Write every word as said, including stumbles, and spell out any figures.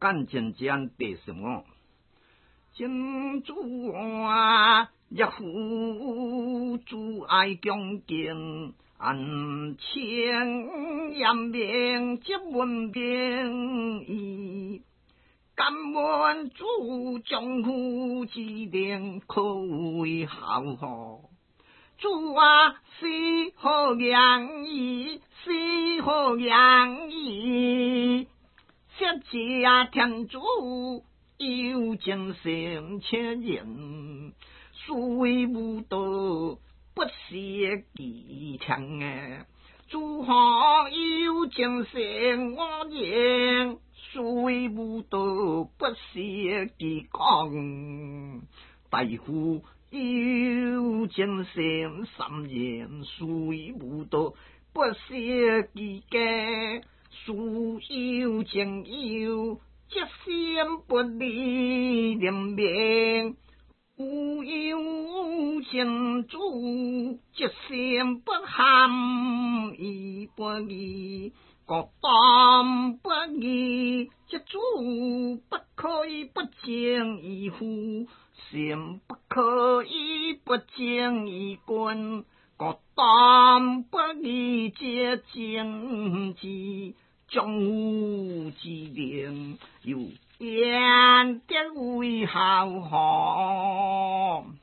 看真正第十五，真主啊，一夫主爱恭敬，安清严明接文兵义。敢问主将夫之令，可为好何？主啊，是何样意？是何样意？设计啊，天主有精神且人，虽无道，不是其强啊。主何有精神我言，虽无道，不是其讲。大夫有精神三言，虽无道，不是其家。素有情有，即心不离人命；无有情主，即心不含义不义。各当不义，即主不可以不正义乎？心不可以不正义君。各当不义，皆正之。将无之令，有言得为好何？